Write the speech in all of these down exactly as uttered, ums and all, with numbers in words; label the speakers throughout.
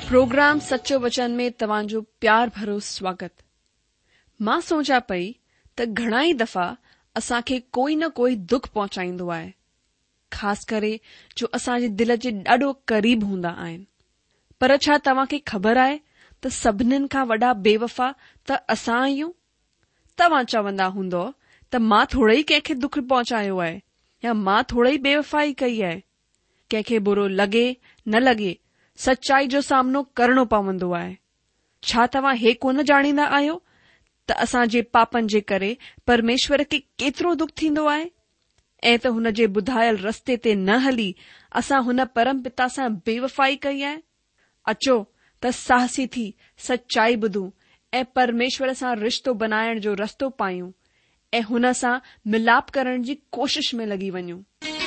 Speaker 1: Programme सचो वचन में तव्हांजो प्यार भरो स्वागत। मां सोचा पई त घणा ई दफ़ा असांखे कोई न कोई दुख पहुचाईंदो आहे, ख़ासि करे जो असांजे दिल जे ॾाढो क़रीब हूंदा आहिनि। पर छा तव्हांखे ख़बर आहे त सभिनीनि खां वॾा बेवफ़ा त असां आहियूं? तव्हां चवंदा हूंदो त मां थोड़े ई कंहिंखे दुख पहुचायो आहे या मां थोड़े ई बेवफ़ाई कई आहे। कंहिंखे बुरो लॻे न लॻे, सचाई जो सामनो करणो पवंदो आहे। छा तव्हां हे कोन ॼाणींदा आहियो त असांजे पापनि जे करे परमेश्वर खे केतिरो दुख थींदो आहे ऐं त हुन जे ॿुधायल रस्ते ते न हली असां हुन परम पिता सां बेवफ़ाई कई आहे। अचो त साहसी थी सचाई ॿुधूं ऐं परमेश्वर सां रिश्तो बनाइण जो रस्तो पायूं ऐं हुन सां मिलाप करण जी कोशिश में लॻी वञूं।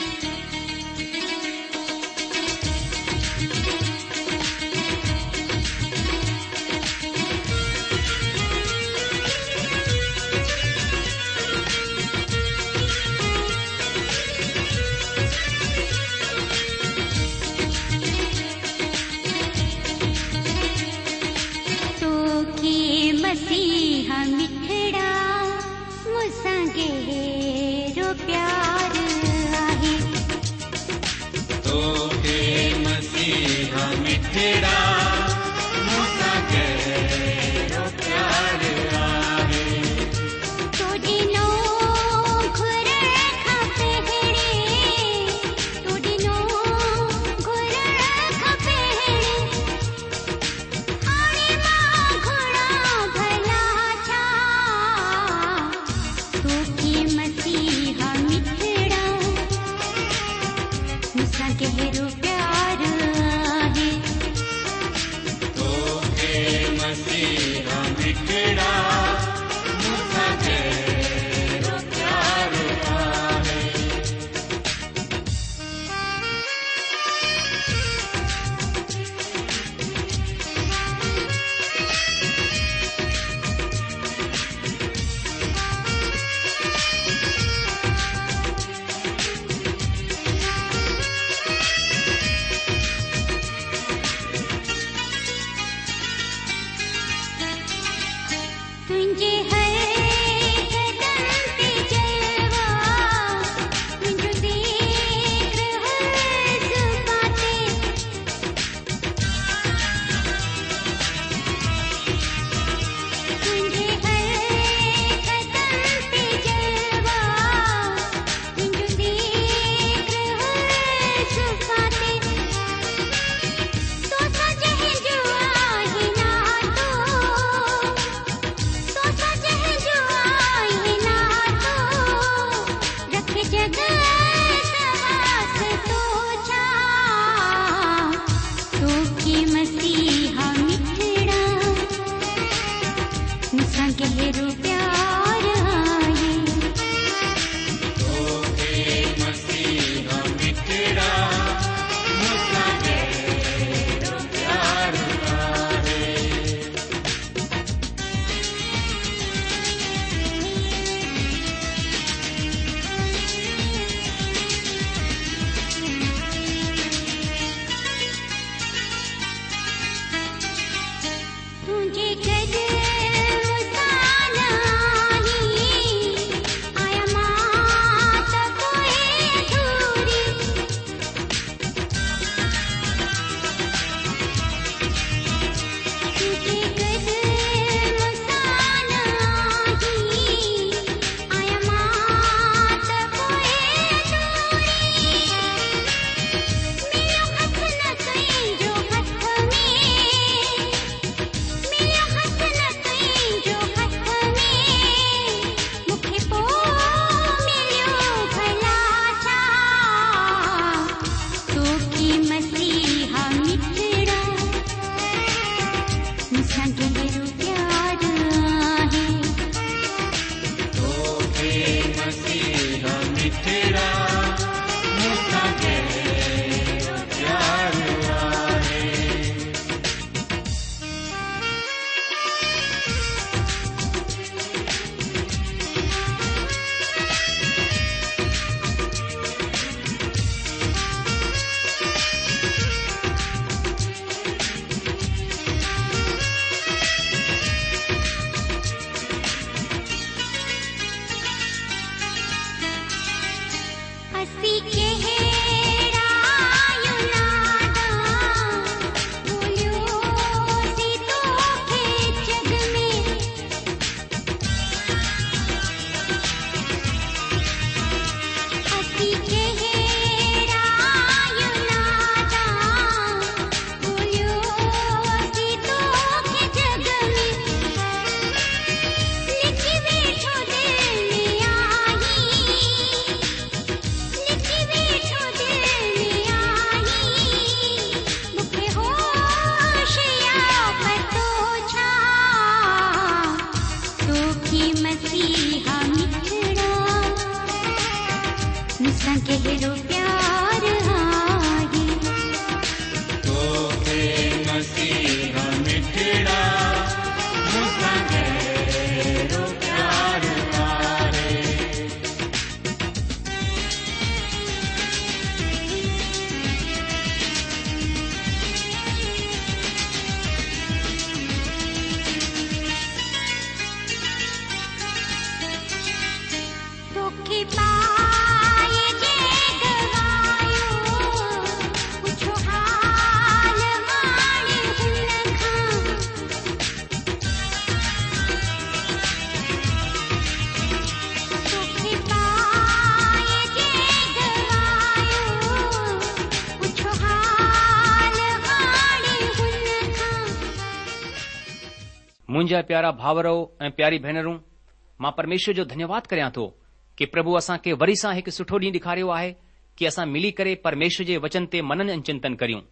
Speaker 2: मसीहा मिठड़ा मुसां गहरो प्यार आहे, तोखे मसीहा मिठड़ा मुसां गहरो प्यार आहे। तोडिनो घुरण खां पहिरे, तोडिनो घुरण खां पहिरे हाणे मां घुड़ा भला छा, तोखे मसीहा मिठड़ा मुसां गहरो प्यार आहे, तोखे मसीहा मिठड़ा मुसां गहरो प्यार आहे। तुंहिंजे हर कदम ते जलवा, तुंहिंजो ज़िक्र हर ज़ुबां ते, तुंहिंजे हर कदम ते जलवा, तुंहिंजो ज़िक्र हर ज़ुबां ते, तोसां जंहिंजो आहे नातो, तोसां
Speaker 3: मुंहिंजा प्यारा भाउरो ऐं प्यारी भेनरूं, मां परमेश्वर जो धन्यवाद करियां थो कि प्रभु असां खे वरी सां हिकु सुठो ॾींहुं ॾेखारियो आहे कि असां मिली करे परमेश्वर जे वचन ते मनन ऐं चिंतन करियूं।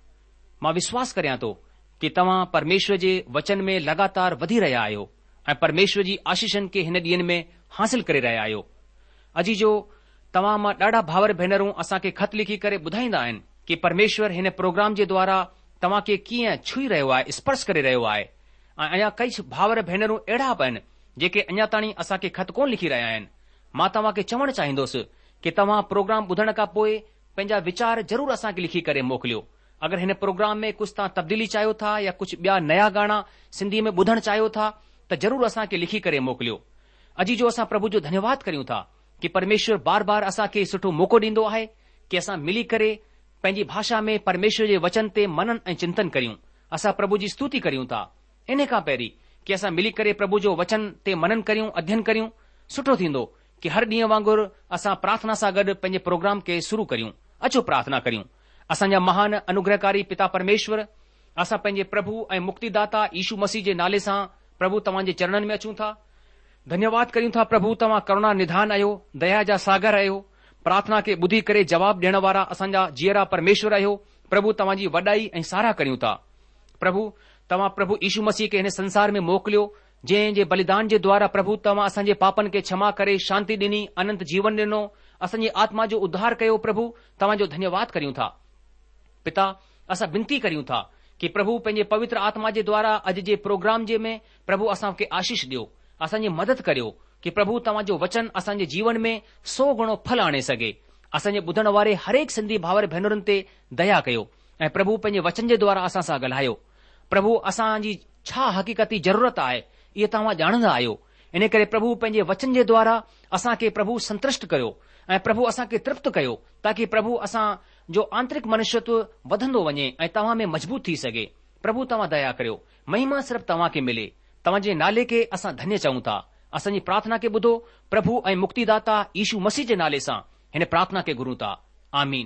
Speaker 3: मां विश्वास करियां थो कि तव्हां परमेश्वर जे वचन में लगातार वधी रहिया आहियो ऐं परमेश्वर जी आशीषनि खे हिन ॾींहनि में हासिल करे रहिया आहियो। अॼु जो तव्हां मां ॾाढा भावर भेनरूं असां खे ख़त लिखी करे ॿुधाईंदा आहिनि कि परमेश्वर हिन प्रोग्राम जे द्वारा तव्हां खे कीअं छुई रहियो आहे, स्पर्श करे रहियो आहे। ऐं अञा कई भावर भेनरूं अहिड़ा बि आहिनि जेके अञा ताणी असां खे ख़त कोन लिखी रहिया आहिनि। मां तव्हां खे चवणु चाहींदुसि कि तव्हां प्रोग्राम ॿुधण खां पोइ पंहिंजा वीचार ज़रूर असां खे लिखी करे मोकिलियो। अगरि हिन प्रोग्राम में कुझु तव्हां तब्दीली चाहियो था या कुझु ॿिया नया गाना सिंधी में ॿुधणु चाहियो था त ज़रूर असां खे लिखी करे मोकिलियो। अॼु जो असां प्रभु जो धन्यवाद करियूं था कि परमेश्वर बार बार असां खे सुठो मौक़ो ॾींदो आहे कि असां मिली करे पंहिंजी भाषा में परमेश्वर जे वचन ते मनन ऐं चिंतन करियूं। असां प्रभु जी स्तुति करियूं था। इन खां पहिरीं कि असां मिली करे प्रभु जो वचन ते मनन करियूं, अध्ययन करियूं, सुठो थींदो कि हर ॾींहुं वांगुरु असां प्रार्थना सां गॾु पंहिंजे प्रोग्राम खे शुरू करियूं। अचो प्रार्थना करियूं। असांजा महान अनुग्रहकारी पिता परमेश्वर, असां पंहिंजे प्रभु ऐं मुक्तिदाता यीशु मसीह जे नाले सां प्रभु तव्हां जे चरणनि में अचूं था। धन्यवाद करियूं था प्रभु, तव्हां करुणा निधान आहियो, दया जा सागर आहियो, प्रार्थना खे ॿुधी करे जवाब ॾियण वारा असांजा जीअरा परमेश्वर आहियो। प्रभु तव्हां जी वॾाई ऐं साराह करियूं था। प्रभु तव्हां प्रभु यीशु मसीह खे हिन संसार में मोकिलियो, जंहिं जे बलिदान जे द्वारा प्रभु तव्हां असांजे पापनि खे क्षमा करे शांती ॾिनी, अनंत जीवन ॾिनो, असांजी आत्मा जो उद्धार कयो। प्रभु तव्हां जो धन्यवाद करियूं था। पिता असां विनती करियूं था कि प्रभु पंहिंजे पवित्र आत्मा जे द्वारा अॼु जे प्रोग्राम जे में प्रभु असां खे आशीष ॾियो, असांजी मदद करियो कि प्रभु तव्हां जो वचन असांजे जीवन में सौ गुणो फल आणे सघे। असांजे ॿुधण वारे हरेक सिंधी भावर भेनरुनि ते दया कयो ऐं प्रभु पंहिंजे वचन जे द्वारा असां सां ॻाल्हायो। प्रभु असांजी छा हक़ीक़ती ज़रूरत आहे इहे तव्हां ॼाणंदा आहियो। इन करे प्रभु पंहिंजे वचन जे द्वारा असां खे प्रभु संतुष्ट कयो ऐं प्रभु असां खे तृप्त कयो, ताकि प्रभु असां जो आंतरिक मनुष्यत्व वधंदो वञे ऐं तव्हां में मजबूत थी सघे। प्रभु तव्हां दया करियो। महिमा सिर्फ़ तव्हां खे मिले। तव्हां जे नाले खे असां धन्य चऊं था। असांजी प्रार्थना खे ॿुधो प्रभु ऐं मुक्तिदाता यीशु मसीह जे नाले सां हिन प्रार्थना खे घुरूं था। आमीन।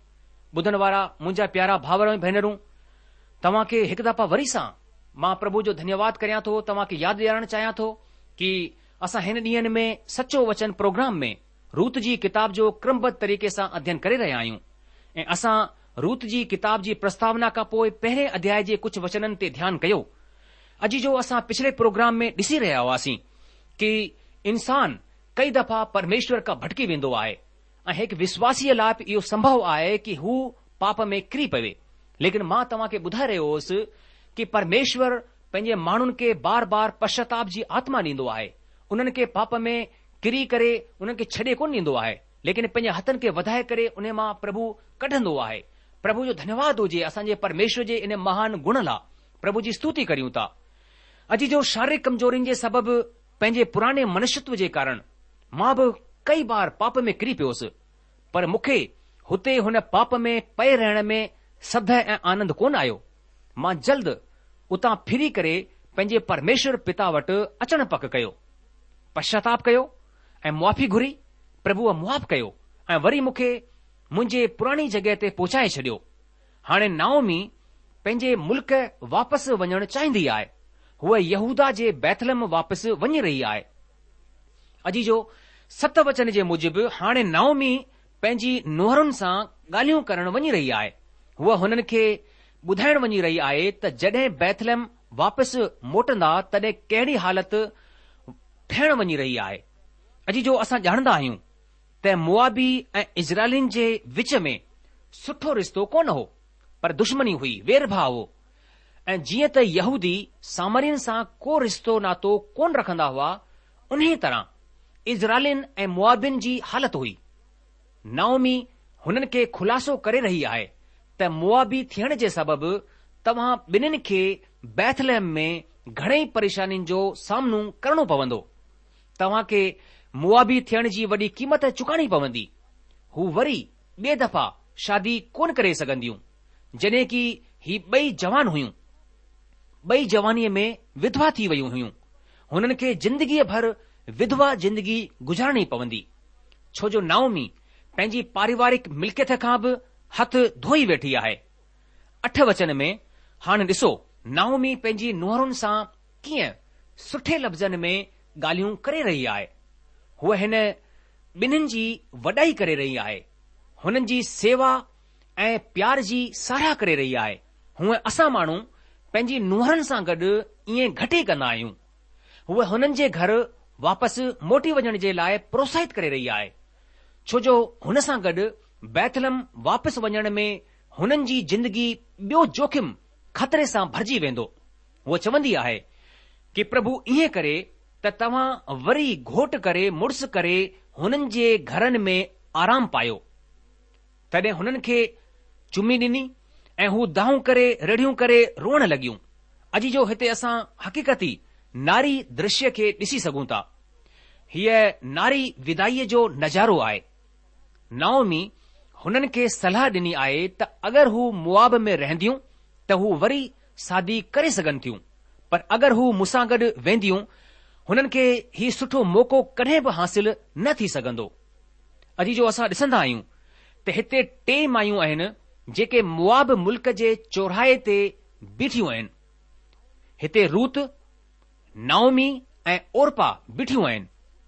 Speaker 3: ॿुधण वारा मुंहिंजा प्यारा भावर ऐं भेनरूं, तव्हां खे हिकु दफ़ा वरी सां मां प्रभु जो धन्यवाद करियां थो। तव्हां खे यादि ॾियारणु चाहियां थो कि असां हिन ॾींहनि में सचो वचन प्रोग्राम में रूत जी किताब जो क्रमबद्ध तरीक़े सां अध्ययन करे रहिया आहियूं ऐं असां रूत जी किताब जी प्रस्तावना खां पोइ पहिरें अध्याय जे कुझु वचननि ते ध्यानु कयो। अॼु जो असां पिछले प्रोग्राम में ॾिसी रहिया हुआसीं कि इंसान कई दफ़ा परमेश्वर खां भटकी वेंदो आहे ऐं हिकु विश्वासीअ लाइ इहो संभव आहे कि हू पाप में किरी पवे। लेकिन मां तव्हां खे ॿुधाए रहियो हुउसि कि परमेश्वर पंहिंजे माण्हुनि खे बार बार पश्चाताप जी आत्मा ॾींदो आहे। उन्हनि खे पाप में किरी करे उन्हनि खे छॾे कोन ॾींदो आहे, लेकिन पंहिंजे हथनि खे वधाए करे उन मां प्रभु कढंदो आहे। प्रभु जो धन्यवाद हुजे असांजे परमेश्वर जे इन महान गुण लाइ। प्रभु जी स्तुति करियूं था। अॼु जो शारीरिक कमजोरियुनि जे सबबि पंहिंजे पुराणे मनुष्यत्व जे कारण मां बि कई बार पाप में किरी पियोसि, पर मूंखे हुते हुन पाप में पए रहण में सद ऐं आनंद कोन आयो। मां जल्द उतां फिरी करे पंहिंजे परमेश्वर पिता वटि अचण पक कयो, पश्चाताप कयो ऐं मुआफ़ी घुरी। प्रभुअ मुआफ़ कयो ऐं वरी मूंखे मुंहिंजे पुराणी जॻहि ते पहुचाए छॾियो। हाणे नाओमी पंहिंजे मुल्क वापसि वञणु चाहींदी आहे। हूअ यहूदा जे बैतलहम वापसि वञी रही आहे। अॼु जो सत वचन जे मूजिबि हाणे नाओमी पंहिंजी नुंहरुनि सां ॻाल्हियूं करणु वञी रही आहे। हूअ हुननि खे ॿुधाइण वञी रही आहे त जॾहिं बैतलहम वापसि मोटंदा तॾहिं कहिड़ी हालति ठहिण वञी रही आहे। अॼु जो असां ॼाणंदा आहियूं त मुआबी ऐं इज़राइलियुनि जे विच में सुठो रिश्तो कोन हो, पर दुश्मनी हुई, वेरभाव हो। ऐं जीअं त यहूदी सामरियुनि सां को रिश्तो नातो कोन रखंदा हुआ, उन्ही तरह इज़राइलियुनि ऐं मुआबिन जी हालति हुई। नाओमी हुननि खे खुलासो करे रही आहे त मुआबी थियण जे सबबि तव्हां ॿिन्हिनि खे बैतलहम में घणेई परेशानियुनि जो सामनो करणो पवंदो। तव्हां खे मुआबी थियण जी वॾी क़ीमत चुकाणी पवंदी। हू वरी ॿिए दफ़ा शादी कोन करे सघंदियूं। जॾहिं की ही ॿई जवान हुयूं, ॿई जवानीअ में विधवा थी वयूं हुयूं। हुननि खे जिंदगीअ भर विधवा जिंदगी गुज़ारणी पवंदी, छो जो नाओमी पंहिंजी पारिवारिक मिल्कियत खां बि हथ धोई वेठी आहे। अठ वचन में हाणे ॾिसो, नाओमी पंहिंजी नुंहरुनि सां कीअं सुठे लफ़्ज़नि में ॻाल्हियूं करे रही आहे। हूअ हिन ॿिन्हिनि जी वॾाई करे रही आहे, हुननि जी सेवा ऐं प्यार जी साराह करे रही आहे। हूअं असां माण्हू पंहिंजी नुंहरनि सां गॾु ईअं घटि ई कंदा आहियूं। हूअ हुननि जे घर वापसि मोटी वञण जे लाइ प्रोत्साहित करे रही आहे, छो जो हुन सां गॾु बैतलम वापसि वञण में हुननि जी जिंदगी ॿियो जोखिम ख़तरे सां भरिजी वेंदो। हूअ चवंदी आहे कि प्रभु ईअं करे त तव्हां वरी घोट करे मुड़ुस करे हुननि जे घरनि में आराम पायो। तॾहिं हुननि खे चुमी ॾिनी ऐं हू दाऊं करे रड़ियूं करे रोअण लॻियूं। अॼु जो हिते असां हक़ीक़ती नारी दृश्य खे ॾिसी सघूं था। हीअ नारी विदाईअ जो नज़ारो आहे। नाओमी हुननि खे सलाह ॾिनी आहे त अगरि हू मुआब में रहंदियूं त हू वरी शादी करे सघनि थियूं, पर अगरि हू मूंसां गॾु वेंदियूं हुननि खे ही सुठो मौक़ो कॾहिं बि हासिल न थी सघंदो। अॼु जो असां ॾिसंदा आहियूं त हिते टे मायूं आहिनि जेके मुआब मुल्क जे चौराहे ते बीठियूं आहिनि। हिते रूत, नाओमी ऐं ओरपा बीठियूं आहिनि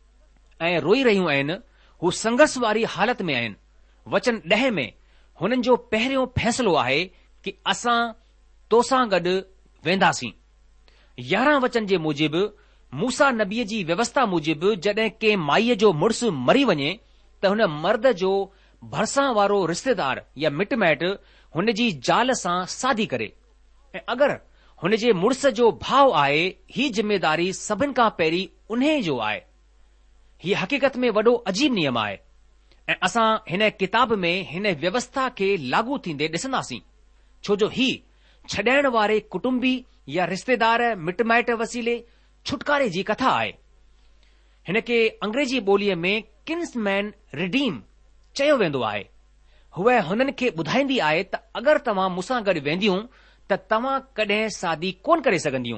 Speaker 3: ऐं रोई रहियूं आहिनि। हू संघर्ष वारी हालत में आहिनि। वचन ॾह में हुननि जो पहिरियों फ़ैसिलो आहे कि असां तोसां गॾु वेंदासीं। यारहं वचन जे मूजिबि मूसा नबीअ जी व्यवस्था मूजिबि जॾहिं कंहिं माईअ जो मुड़ुसु मरी वञे त हुन मर्द जो भरिसां वारो रिश्तेदार या मिट माइट हुन जी ज़ाल सां शादी करे, ऐं अगरि हुन जे मुड़ुस जो भाउ आहे, ही जिम्मेदारी सभिनि खां पहिरीं उन्हे जो आहे। हीअ हक़ीक़त में वॾो अजीब नियम आहे ऐं असां हिन किताब में हिन व्यवस्था खे लागू थींदे ॾिसंदासीं, छो जो ही छॾाइण वारे कुटुंबी या रिश्तेदार मिट माइट वसीले छुटकारे जी कथा आहे। हिन खे अंग्रेजी ॿोलीअ में किन्समैन रिडीम चयो वेंदो आहे। हूअ हुननि खे ॿुधाईंदी आहे त अगरि तव्हां मूंसां गॾु वेंदियूं त तव्हां कॾहिं शादी कोन करे सघंदियूं।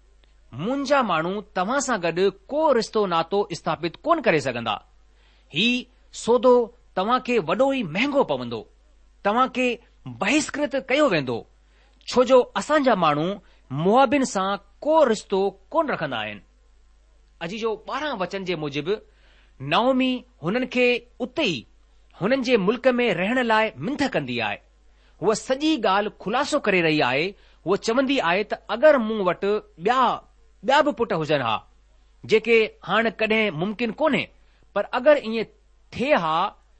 Speaker 3: मुंहिंजा माण्हू तव्हां सां गॾु को रिश्तो नातो स्थापित कोन करे सघंदा। ही सौदो तव्हां खे वॾो ई महांगो पवंदो। तव्हां खे बहिष्कृत कयो वेंदो, छो जो असांजा माण्हू मुआबिन सां को रिश्तो कोन रखंदा आहिनि। अॼु जो ॿारहं वचन जे मूजिबि नाओमी हुननि खे उते ई हुननि जे मुल्क में रहण लाइ मिंथ कंदी आहे। हूअ सॼी ॻाल्हि खुलासो करे रही आहे। हूअ चवंदी आहे त अगरि मूं वटि ॿिया ॿिया बि पुट हुजनि हा जेके हाणे कॾहिं मुमकिन कोन्हे, पर अगरि ईअं थिए हा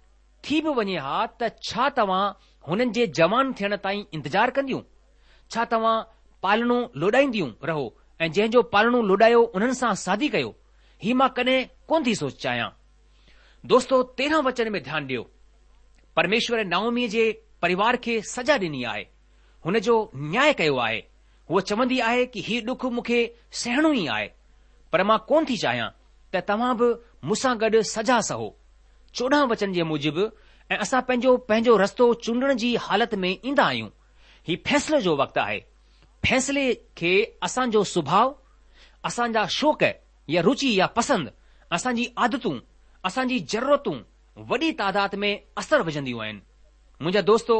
Speaker 3: थी बि वञे हा त छा तव्हां हुननि जे जवान थियण ताईं इंतज़ारु कंदियूं? छा तव्हां पालणो लोॾाईंदियूं रहो ऐं जंहिंजो पालणो लोॾायो उन्हनि सां शादी कयो? ही मां कॾहिं कोन थी सोचायां। दोस्तो, तेरहं वचन में ध्यानु ॾियो। परमेश्वर नाओमीअ जे परिवार खे सजा ॾिनी आहे, हुन जो न्याय कयो आहे। हूअ चवंदी आहे कि ही ॾुख मूंखे सहणो ई आहे, पर मां कोन थी चाहियां त तव्हां बि मूंसां गॾु सजा सहो। चोॾहं वचन जे मूजिबि ऐं असां पंहिंजो पंहिंजो रस्तो चूंडण जी हालत में ईंदा आहियूं। ही फ़ैसिले जो वक़्तु आहे। फ़ैसिले खे असांजो सुभाउ, असांजा शौक़ या रुचि या पसंदि, असांजी आदतूं, असांजी ज़रूरतूं वॾी तादाद में असर विझंदियूं आहिनि। मुंहिंजा दोस्तो,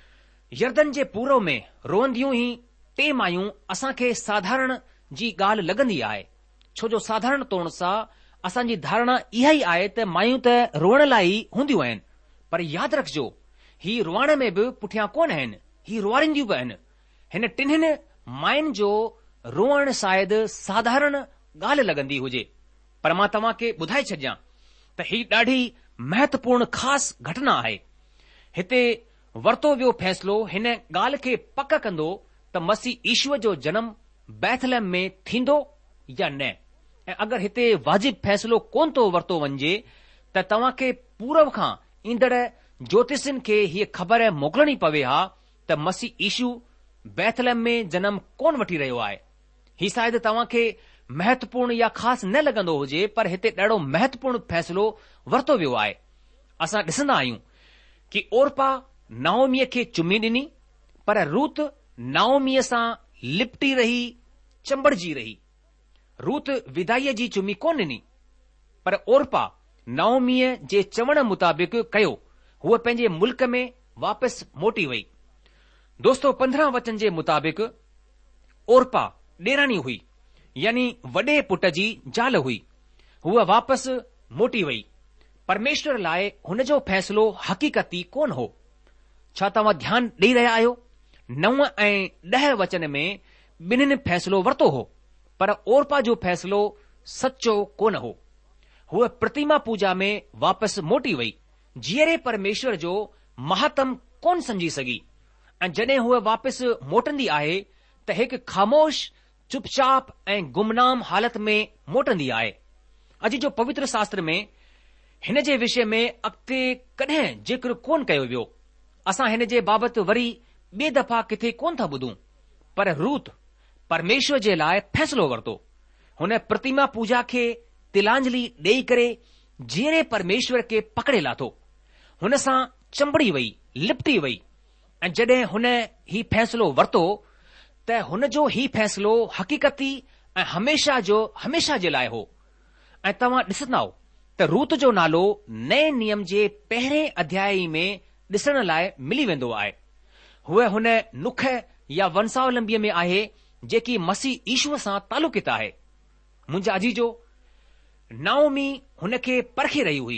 Speaker 3: यर्दन जे पूरव में रोअंदियूं ई टे मायूं असांखे साधारण जी ॻाल्हि लॻंदी आहे, छो जो साधारण तौर सां असांजी धारणा इहा ई आहे त मायूं त रोअण लाइ ई हूंदियूं आहिनि। पर यादि रखिजो, ही रोअण में बि पुठियां कोन आहिनि, ही रुआरींदियूं बि आहिनि। हिन टिन्हिनि मायुनि जो रोअण शायदि साधारण ॻाल्हि लॻंदी हुजे, पर मां तव्हां खे ॿुधाए छॾियां त ही ॾाढी महत्वपूर्ण ख़ासि घटना आहे। हिते वरितो वियो फ़ैसिलो हिन ॻाल्हि खे पक कंदो त मसीह ईश्वर जो जनम बैथलहम में थींदो या न। ऐं अगरि हिते वाजिब फ़ैसिलो कोन थो वरितो वञिजे त तव्हां खे पूरव खां ईंदड़ ज्योतिषनि खे हीअ ख़बर मोकिलणी पवे हा त मसीह ईशू बैथलहम में जनम कोन वठी रहियो आहे। ही शायदि तव्हां खे महत्वपूर्ण या ख़ासि न लॻंदो हुजे, पर हिते ॾाढो महत्वपूर्ण फ़ैसिलो वरितो वियो आहे। असां ॾिसंदा आहियूं कि ओरपा नाओमीअ खे चुमी ॾिनी, पर रूत नाओमीअ सां लिपटी रही, चंबड़जी रही। रूत विदाईअ जी चुमी कोन ॾिनी, पर ओरपा नाओमीअ जे चवण मुताबिक़ कयो। हूअ पंहिंजे मुल्क में वापसि मोटी वई। दोस्तो, पंद्रहं वचन जे मुताबिक़ ओरपा ॾेराणी हुई। यानी वॾे पुट जी ज़ाल हुई, हूअ वापसि मोटी वई। परमेश्वर लाइ हुन जो फ़ैसिलो हक़ीक़ती कोन हो। छा तव्हां ध्यानु ॾेई रहिया आहियो? नव ऐं ॾह वचन में ॿिन्हिनि फ़ैसिलो वरितो हो, पर ओरपा जो फ़ैसिलो सचो कोन हो। हूअ प्रतिमा पूजा में वापसि मोटी वई, जीअरे परमेश्वर जो महत्तम कोन समझी सघी। ऐं जॾहिं हूअ वापसि मोटंदी आहे त हिकु ख़ामोश, चुपचाप ऐं गुमनाम हालत में मोटंदी आहे। अॼु जो पवित्र शास्त्र में हिन जे विषय में अॻिते कॾहिं ज़िक्र कोन कयो वियो। असां हिन जे बाबति वरी ॿिए दफ़ा किथे कोन था ॿुधूं, पर रूत परमेश्वर जे लाइ फ़ैसिलो वरितो। हुन प्रतिमा पूजा खे तिलांजलि ॾेई करे जीअरे परमेश्वर खे पकड़े लाथो। हुन सां चंबड़ी वई, लिपटी वई। ऐं जॾहिं हुन ही फ़ैसिलो वरितो त हुन जो ही फ़ैसिलो हक़ीक़ती ऐं हमेशा जो हमेशा जे लाइ हो। ऐं तव्हां ॾिसंदा त रूत जो नालो नए नियम जे पहिरें अध्याय में ॾिसण लाइ मिली वेंदो आहे। हूअ हुन नुख या वंशावलंबीअ में आहे जेकी मसीह ईशूअ सां तालुकित आहे। मुंहिंजा अजीजो, नाओमी हुन खे परखे रही हुई।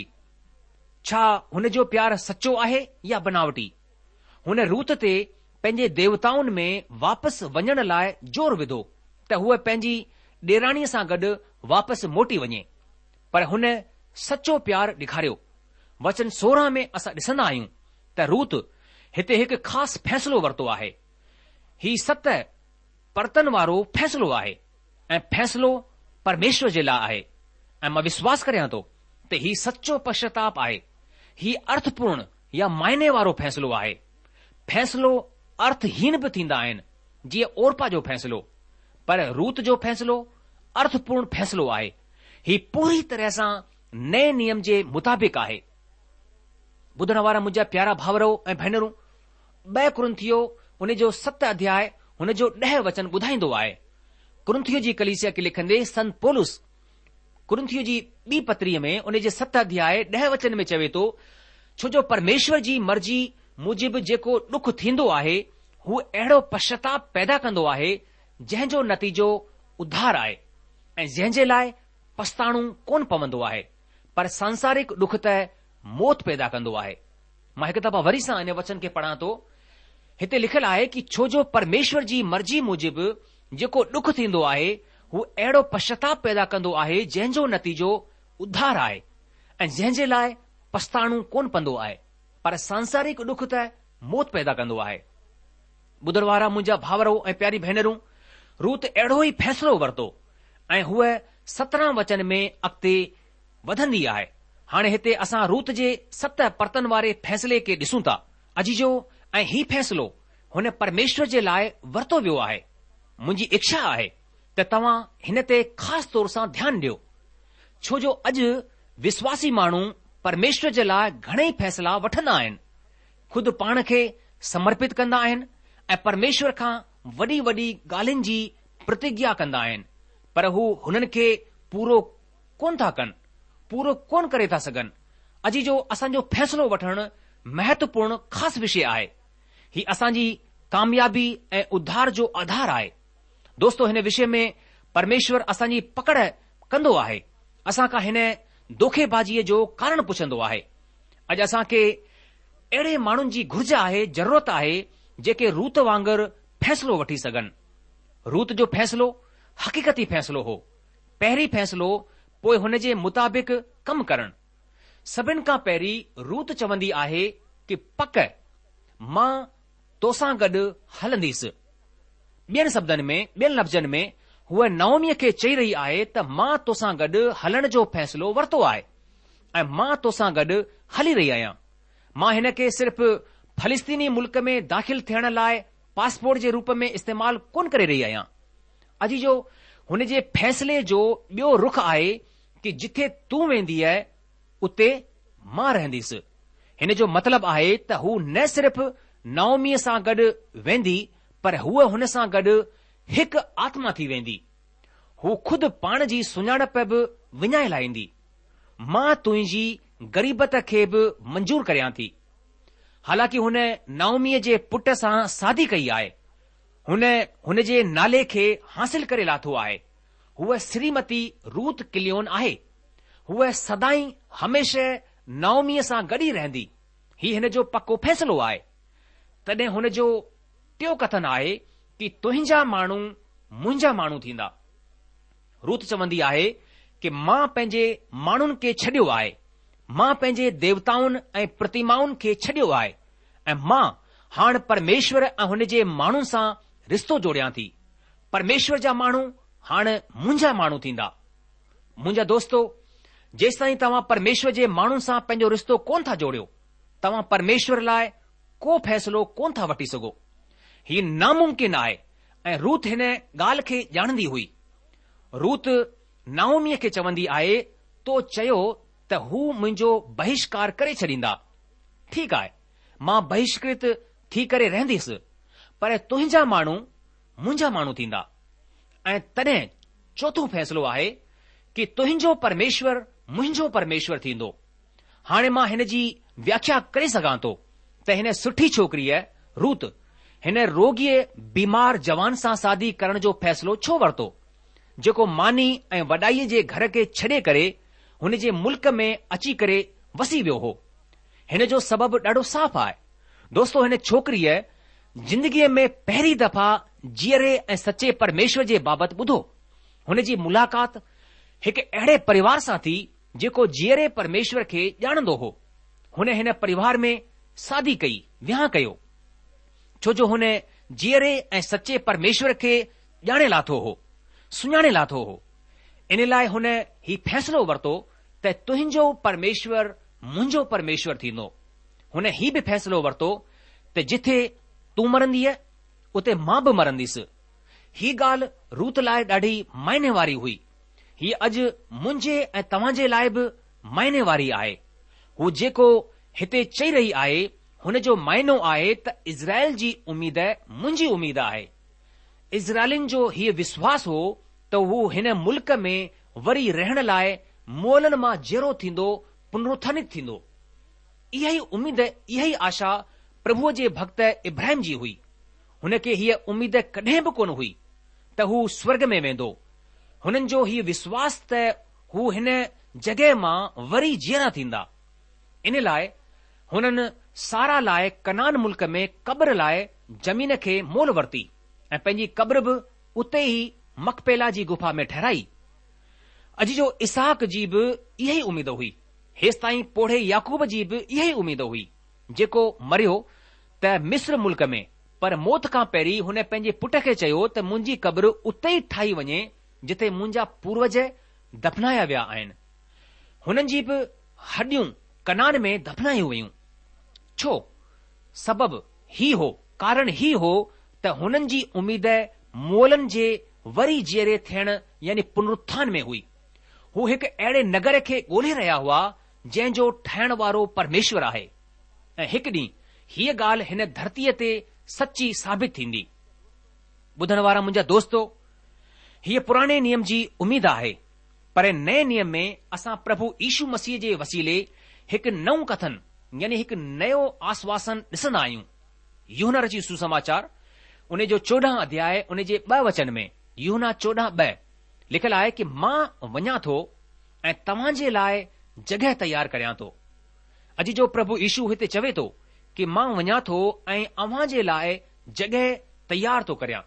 Speaker 3: छा हुन जो प्यार सचो आहे या बनावटी? हुन रूत ते पंहिंजे देवताउनि में वापसि वञण लाइ ज़ोर विधो त हूअ पंहिंजी ॾेराणीअ सां गॾु वापसि मोटी वञे, पर हुन सचो प्यार ॾेखारियो। वचन सोरहं में असां ॾिसंदा आहियूं त रूत हिते हिकु ख़ासि फ़ैसिलो वरितो आहे। ही सत परतन वारो फ़ैसिलो आहे ऐं फ़ैसिलो परमेश्वर जे लाइ आहे। ऐं मां विश्वास करियां थो त ही सचो पश्चाताप आहे। ही अर्थपूर्ण या मायने वारो फ़ैसिलो आहे। फ़ैसिलो अर्थहीन बि थींदा आहिनि, जीअं ओरपा जो फ़ैसिलो, पर रूत जो फ़ैसिलो अर्थपूर्ण फ़ैसिलो आहे। ही पूरी तरह सां नए नियम जे मुताबिक़ आहे। ॿुधण वारा मुंहिंजा प्यारा भाउरो ऐं भेनरूं, ॿ कुरिन्थियो उन जो सत अध्याय हुन जो ॾह वचन ॿुधाईंदो आहे। कुरिन्थियो जी कलीसिया खे लिखंदे संत पौलुस कुरिन्थियो जी ॿी पत्रीअ में उन जे सत अध्याय ॾह वचन में चवे थो, छो जो परमेश्वर जी मर्ज़ी मूजिबि जेको ॾुख थींदो आहे हू अहिड़ो पश्चाताप पैदा कंदो आहे जंहिं जो नतीजो उद्धार आहे ऐं जंहिं जे लाइ पछताणो कोन पवंदो आहे, पर सांसारिक ॾुख त मौत पैदा कंदो आहे। मां हिकु दफ़ा वरी सां इन वचन खे पढ़ां थो। हिते लिखियलु आहे कि छो जो परमेश्वर जी मर्ज़ी मूजिबि जेको ॾुख थींदो आहे हू अहिड़ो पश्चाताप पैदा कंदो आहे जंहिं जो नतीजो उद्धार आहे ऐं जंहिं जे लाइ पछताणो कोन पवंदो आहे, पर सांसारिक ॾुख त मौत पैदा कंदो आहे। ॿुधण वारा मुंहिंजा भाउरो ऐं प्यारी भेनरूं, रूत अहिड़ो ई फ़ैसिलो वरितो ऐं हूअ सत्रहं वचन में अॻिते वधंदी आहे। हाणे हिते असां रूत जे सत परतन वारे फ़ैसिले खे ॾिसूं था। अजीजो, ऐं ही फ़ैसिलो हुन परमेश्वर जे लाइ वरितो वियो आहे। मुंहिंजी इच्छा आहे त तव्हां हिन ते ख़ासि तौर सां ध्यानु ॾियो, छो जो अॼु विश्वासी माण्हू परमेश्वर जे लाइ घणेई फ़ैसिला वठंदा आहिनि, खुद पाण खे समर्पित कंदा आहिनि ऐं परमेश्वर खां वॾी वॾी ॻाल्हियुनि जी प्रतिज्ञा कंदा आहिनि, पर हू हुननि खे पूरो कोन था कनि, पूरो कोन करे था सघनि। अॼु जो असांजो फ़ैसिलो वठणु महत्वपूर्ण ख़ासि विषय आहे। ही असांजी कामयाबी ऐं उद्धार जो आधार आहे। दोस्तो, हिन विषय में परमेश्वर असांजी पकड़ कंदो आहे, असां खां हिन धोखेबाज़ीअ जो कारण पुछंदो आहे। अॼु असांखे अहिड़े माण्हुनि जी घुर्ज आहे, ज़रूरत आहे जेके रूत वांगुरु फ़ैसिलो वठी सघनि। रूत जो फ़ैसिलो हक़ीक़ती फ़ैसिलो हो, पहिरीं फ़ैसिलो, पोइ हुन जे मुताबिक़ कमु करणु। सभिनि खां पहिरीं रूत चवंदी आहे कि पक मां तोसां गॾु हलंदीसि। ॿियनि शब्दनि में, ॿियनि लफ़्ज़नि में हूअ नाओमीअ खे चई रही आहे त मां तोसां गॾु हलण जो फ़ैसिलो वरितो आहे ऐं मां तोसां गॾु हली रही आहियां। मां हिन खे सिर्फ़ फ़लस्तीनी मुल्क में दाख़िल थियण लाइ पासपोर्ट जे रूप में इस्तेमालु कोन करे रही आहियां। अॼु जो हुन जे फ़ैसिले जो ॿियो रुख आहे कि जिथे तूं वेंदी आहे उते मां रहंदीसि। हिन जो मतिलबु आहे त हू न सिर्फ़ नाओमीअ सां गॾु वेंदी, पर हूअ हुन सां गॾु हिकु आत्मा थी वेंदी। हू खुद पाण जी सुञाणप बि विञाए लाहींदी। मां तुंहिंजी ग़रीबत खे बि मंजूर करियां थी। हालांकि हुन नाओमीअ जे पुट सां शादी कई आहे, हुन हुन जे नाले खे हासिल करे लाथो आहे, हूअ श्रीमती रूत किलियोन आहे। हूअ सदाई हमेशह नाओमीअ सां गॾु ई रहंदी। ही हिन जो पको फ़ैसिलो आहे। तॾहिं हुन जो टियों कथन आहे कि तुंहिंजा माण्हू मुंहिंजा माण्हू थींदा। रूत चवंदी आहे कि मां पंहिंजे माण्हुनि खे छॾियो आहे, मां पंहिंजे देवताउनि ऐं प्रतिमाउनि खे छॾियो आहे ऐं मां हाणे परमेश्वर ऐं हुन जे माण्हुनि सां रिश्तो जोड़ियां थी। परमेश्वर जा माण्हू हाणे मुंहिंजा माण्हू थींदा। मुंहिंजा दोस्तो, जेसिताईं तव्हां परमेश्वर जे माण्हुनि सां पंहिंजो रिश्तो कोन था जोड़ियो, तव्हां परमेश्वर लाइ को फ़ैसिलो कोन था वठी सघो। हीउ नामुमकिन आहे ऐं रूत हिन ॻाल्हि खे ॼाणंदी हुई। रूत नाओमीअ खे चवंदी आहे, तो चयो त हू मुंहिंजो बहिष्कार करे छॾींदा। ठीकु आहे, मां बहिष्कृत थी करे रहंदसि, पर तुंहिंजा माण्हू मुंहिंजा माण्हू थींदा। ऐं तॾहिं चोथों फ़ैसिलो आहे कि तुंहिंजो परमेश्वर मुंहिंजो परमेश्वर थींदो। हाणे मां हिन जी व्याख्या करे सघां थो त हिन सुठी छोकिरीअ रूत हिन रोगीअ बीमार जवान सां शादी करण जो फ़ैसिलो छो वरितो, जेको मानी ऐं वॾाईअ जे घर खे छॾे करे हुन जे मुल्क में अची करे वसी वियो हो। हिन जो सबबु ॾाढो साफ़ आहे। दोस्तो, हिन छोकिरीअ जिंदगीअ में पहिरीं दफ़ा जीअरे ऐं सचे परमेश्वर जे बाबति ॿुधो। हुन जी मुलाक़ात हिकु अहिड़े परिवार सां थी जेको जीअरे परमेश्वर खे ॼाणंदो हो। हुन हिन परिवार में शादी कई, विहांउ कयो, छो जो हुन जीअरे ऐं सचे परमेश्वर खे ॼाणे लाथो हो, सुञाणे लाथो हो। इन लाइ हुन ही फ़ैसिलो वरितो त तुंहिंजो परमेश्वर मुंहिंजो परमेश्वर थींदो। हुन ही बि फ़ैसिलो वरितो त जिथे तूं मरंदीअ उते मां बि मरंदीसि। ही ॻाल्हि रूत लाइ ॾाढी मायने वारी हुई। ही अॼु मुंहिंजे ऐं तव्हां जे लाइ बि मायने वारी आहे। हू जेको हिते चई रही आहे हुन जो मायनो आहे त इज़राइल जी उमीद मुंहिंजी उमीद आहे। इज़राइलिन जो हीउ विश्वास हो त हू हिन मुल्क में वरी रहण लाइ मोलनि मां जहिड़ो थींदो, पुनरुत्थानित थींदो। इहा ई उमीद, इहा ई आशा प्रभुअ जे भक्त इब्राहिम जी हुई। हुन खे हीअ उमीद कॾहिं बि कोन हुई त हू स्वर्ग में वेंदो। हुननि जो हीउ विश्वास त हू हिन जॻहि मां वरी जीअरा थींदा। इन लाइ हुननि सारा लाइ कनान मुल्क में क़ब्र लाइ ज़मीन खे मोल वरिती ऐं पंहिंजी क़ब्र बि उते ई मकपेला जी गुफ़ा में ठहिराई। अॼु जो इसहाक जी बि इहा ई उमीद हुई। हेसि ताईं पोढ़े याकूब जी बि इहा ई उमीद हुई, जेको मरियो त मिस्र मुल्क में, पर मौत खां पहिरीं हुन पंहिंजे पुट खे चयो त मुंहिंजी क़ब्र उते ई ठाही वञे जिथे मुंहिंजा पूर्वज दफ़नाया विया आहिनि। हुननि जी बि हॾियूं कनान में दफ़नायूं वयूं। छो? सबबु ही हो, कारण ही हो त हुननि जी उमीद मोलनि जे वरी जीअरे थियण यानी पुनरुत्थान में हुई। हू हिकु अहिड़े नगर खे ॻोल्हे रहिया हुआ जंहिंजो ठाहिण वारो परमेश्वर आहे ऐं हिकु ॾींहुं हीअ ॻाल्हि हिन धरतीअ ते सची साबित थींदी। ॿुधण वारा मुंहिंजा दोस्तो, हीअ पुराणे नियम जी उमीद आहे, पर नए नियम में असां प्रभु यीशू मसीह जे वसीले हिकु नओं कथन यानी हिकु नयो आश्वासन ॾिसंदा आहियूं। यूहन्ना रची सुसमाचार उन जो चोॾहं अध्याय उन जे ॿ वचन में, यूहन्ना चोॾहं ॿ लिखियलु आहे कि मां वञा थो ऐं तव्हां जे लाइ जॻहि तयारु करियां थो। अॼु जो प्रभु यीशू हिते चवे थो कि मां वञा थो ऐं अव्हां जे लाइ जॻहि तयारु थो करियां।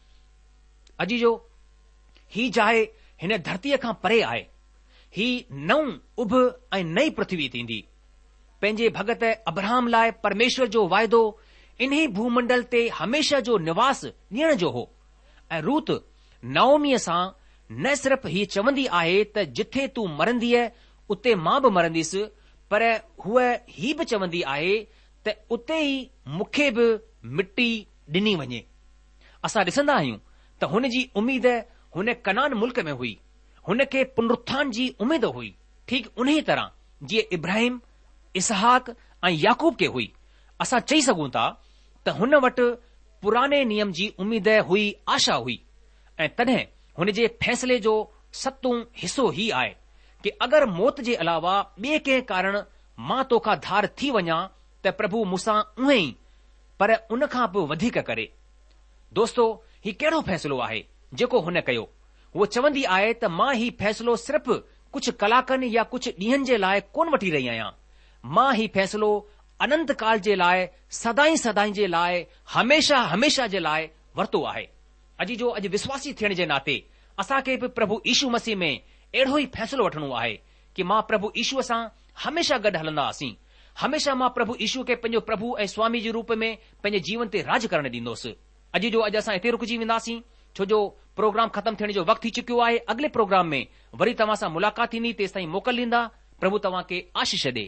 Speaker 3: अॼु जो ही जाइ हिन धरतीअ खां परे आहे। ही नऊं उभ ऐं नई पृथ्वी थींदी। पंहिंजे भगत अब्राहम लाइ परमेश्वर जो वाइदो इन्ही भूमंडल ते हमेशा जो निवास ॾियण जो हो ऐं रूत नाओमीअ सां न सिर्फ़ हीअ चवंदी आहे त जिथे तूं मरंदीअ उते मां बि मरंदीसि, पर हूअ ही बि चवंदी आहे त उते ई मूंखे बि मिटी ॾिनी वञे। असां ॾिसंदा आहियूं त हुन जी उमीद हुन कनान मुल्क में हुई। हुन खे पुनरुत्थान जी उमीद हुई, ठीक उन्ही तरह जीअं इब्राहिम, इसहाक ऐं याकूब खे हुई। असां चई सघूं था त हुन वटि पुराने नियम जी उमीद हुई, आशा हुई। ऐं तॾहिं हुन जे फ़ैसिले जो सतों हिसो ही आहे कि अगरि मौत जे अलावा ॿिए कंहिं कारण मां तोखां धार थी वञा त प्रभु मूंसां उहे ई, पर उन खां बि वधीक करे। दोस्तो, ही कहिड़ो फ़ैसिलो आहे जेको हुन कयो। उहो चवंदी आहे त मां ही फ़ैसिलो सिर्फ़ कुझु कलाकनि या कुझु ॾींहनि जे लाइ कोन वठी रही आहियां। मां ही फ़ैसिलो अनंत काल जे लाइ, सदाई सदाई जे लाइ, हमेशा हमेशा जे लाइ वरितो आहे। अॼु जो अॼु विश्वासी थियण जे नाते असांखे बि प्रभु यीशू मसीह में अहिड़ो ई फ़ैसिलो वठणो आहे कि मां प्रभु यीशूअ सां हमेशा गॾु हलंदासीं। हमेशा मां प्रभु यीशू खे पंहिंजो प्रभु ऐं स्वामी जे रूप में पंहिंजे जीवन ते राज करणु ॾींदुसि। अॼु जो अॼु असां हिते रुकिजी वेंदासीं, छो जो प्रोग्राम ख़तमु थियण जो वक़्तु थी चुकियो आहे। अॻिले प्रोग्राम में वरी तव्हां सां मुलाक़ात थींदी, तेसि ताईं मोकल ॾींदा। प्रभु तव्हां खे आशीष ॾे।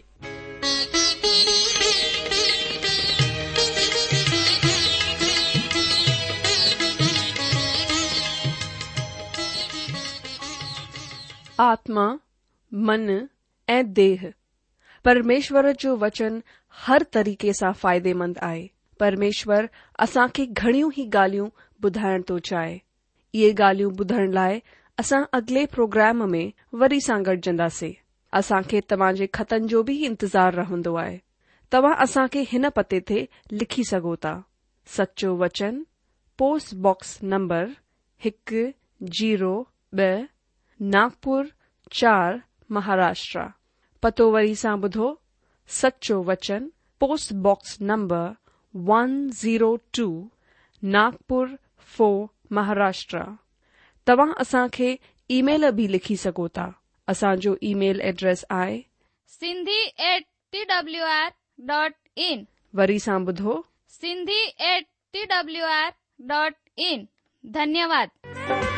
Speaker 1: आत्मा, मन ऐं देह। परमेश्वर जो वचन हर तरीक़े सां फ़ाइदेमंद आहे। परमेश्वर असांखे घणियूं ई ॻाल्हियूं ॿुधाइण थो चाहे। इहे ॻाल्हियूं ॿुधण लाइ असां अॻिले प्रोग्राम में वरी सां गॾिजंदासीं। असांखे तव्हांजे ख़तनि जो बि इंतज़ार रहंदो आहे। तव्हां असांखे हिन पते ते लिखी सघो था। सचो वचन, पोस्ट बॉक्स नंबर हिकु जीरो ॿ, नागपुर चार, महाराष्ट्र। पतो वरी सां ॿुधो। सचो वचन, post box number one zero two, Nagpur four, Maharashtra. तव्हां असांखे ईमेल बि लिखी सघो था। असांजो ईमेल एड्रेस आहे
Speaker 4: Sindhi at T W R dot in.
Speaker 1: वरी सां ॿुधो,
Speaker 4: Sindhi at T W R dot in. धन्यवाद।